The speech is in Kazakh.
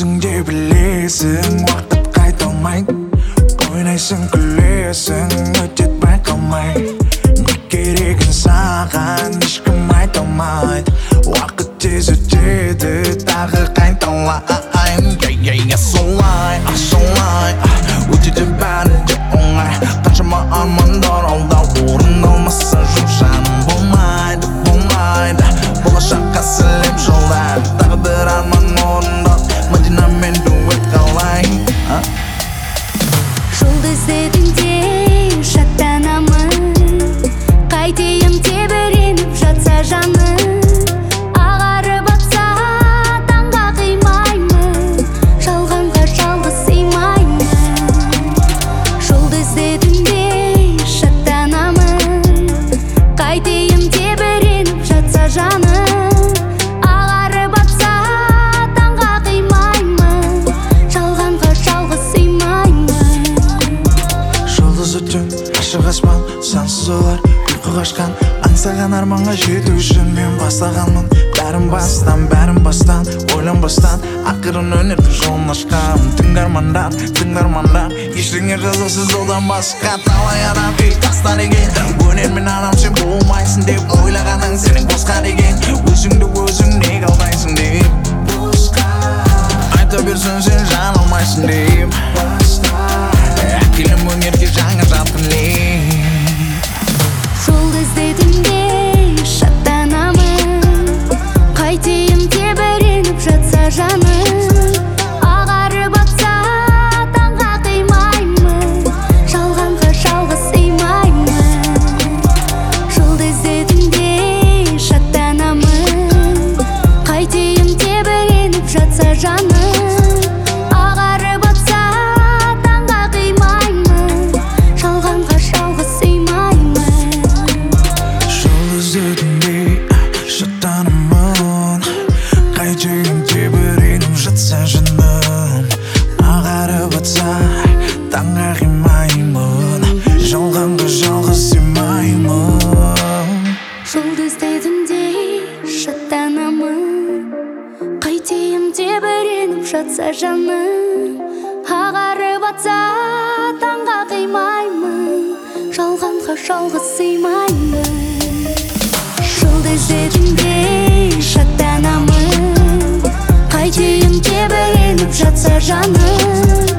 Өзің де білесің, уақыт қайталмайды. Ойнайсың, күлесің, өтет байқалмай. Не керегін саған ешкім айта алмайды. Уақыт тез өтеді, тағы қайталайын. Солай өтеді бәрі де оңай. Қаншама армандар алда орындалмаса жоқ жаным. Болмайды болашаққа сілем жолдар. Тағдыр арман орындап Мадинамен дуэт қалай. Жолды іздедіңде шаттанамын, қайтейін тебіреніп жатса жаным. Ағарып атса таңға қимаймын, жалғанға жалғыз сыймаймын. Жолды іздедіңде шаттанамын, қайтейін тебіреніп жатса жаным. Ағарып атса таңға қимаймын, жалғанға жалғыз сыймаймын. Жұлдыз түн, ашық аспан, сансыз ойлар ұйқы қашқан. Аңсаған арманға жету үшін мен бастағанмын. Бәрін бастан, ойланбастан ақырын өнердің жолын ашқан. Тыңдармандар, ештеңе жазасыз одан басқа. Талай адам үй тастар екен, өнермен адам сен болмайсың деп ойлағаның сенің босқа деген. Өзің неге алдайсың деп айта берсін сен жан алмайсың деп. Әкелім өнерге жаңа жатқын леп. Жолды іздедіңде шаттанамын, қайтейін тебіреніп жатса жаным. Ағарып атса таңға қимаймын, жалғанға жалғыз сыймаймын. Жолды іздедіңде шаттанамын, қайтейін тебіреніп жатса жаным. Ағарып атса таңға қимаймын, жалғанға жалғыз сыймаймын. Жол іздедіңде шаттанамын, қайтейін тебіреніп жатса жаным. Ағарып атса таңға қимаймын, жалғанға жалғыз сыймаймын. Жолды іздедіңде шаттанамын, қайтейін тебіреніп жатса жаным. Ағарып атса таңға қимаймын, жалғанға жалғыз сыймаймын. Жолды іздедіңде шаттанамын, қайтейін тебіреніп жатса жаным.